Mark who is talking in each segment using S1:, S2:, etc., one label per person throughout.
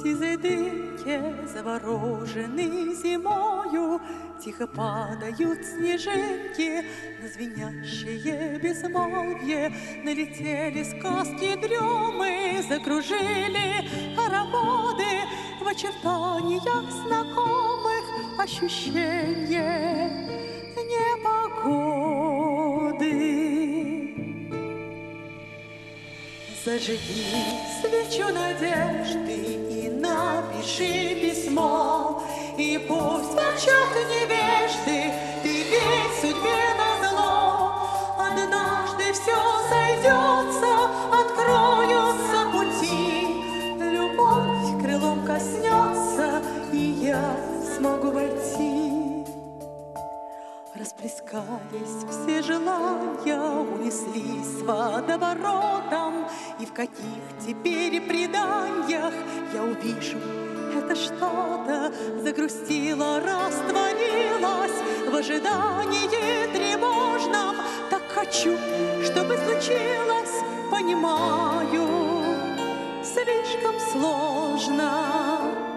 S1: сизой дымке, завороженный зимою, тихо падают снежинки на звенящее безмолвие. Налетели сказки дремы, закружили хороводы в очертаниях знакомых ощущения непогоды. Зажги свечу надежды и напиши письмо, и пусть молчат невежды, ты ведь судьбе назло. Однажды все сойдется, откроются пути, любовь крылом коснется, и я смогу войти. Расплескались все желания, унеслись водоворотом, и в каких теперь преданиях я увижу это что-то. Загрустило, растворилось в ожидании тревожном. Так хочу, чтобы случилось, понимаю, слишком сложно.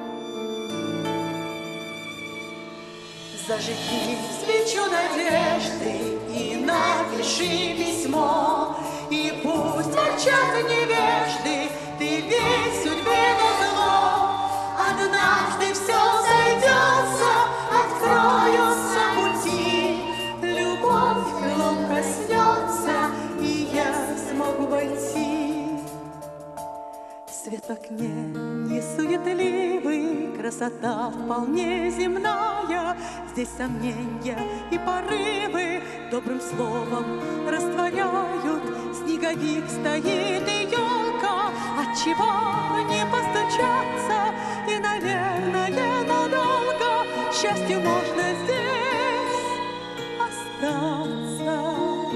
S1: Зажги свечу надежды и напиши письмо, и пусть молчат невежды, ты ведь судьбе назло. Однажды все сойдется, откроются пути, любовь крылом коснется, и я смогу войти. Свет в окне не суетливый, красота вполне земная. Здесь сомнения и порывы добрым словом растворяют. Снеговик стоит и елка, отчего не постучаться? И, наверное, надолго счастью можно здесь остаться.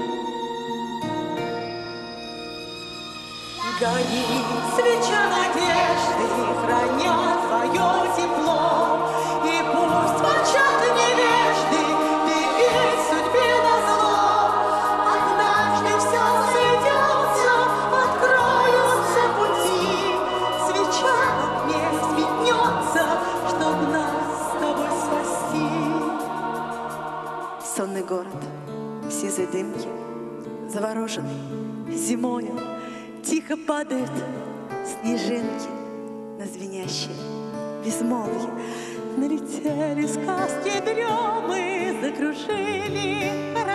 S1: Горит свеча надежды, храня твое тепло, и пусть молчат невежды, ты ведь судьбе назло. Однажды все сойдется, откроются пути, свеча в окне светнется, чтоб нас с тобой спасти. Сонный город в сизой дымке, завороженный зимою, тихо падают снежинки на звенящее безмолвие. Налетели сказки дремы, закружили